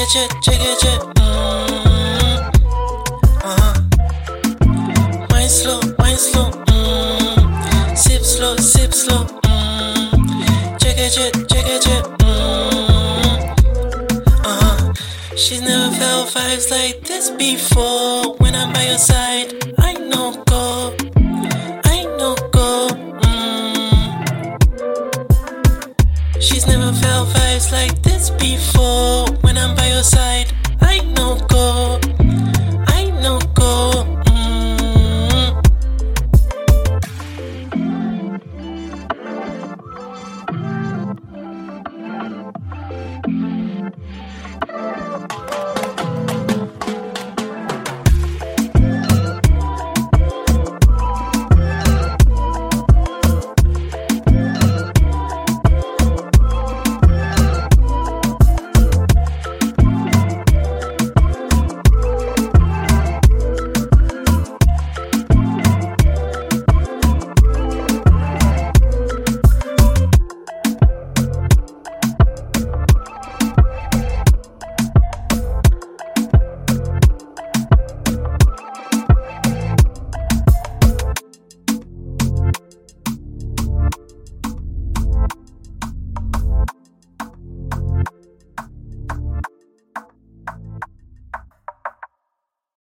check it. Wine slow. Sip slow. Check it. She's never felt vibes like this before. When I'm by your side, I know go. She's never felt vibes like this before. When I'm by your side.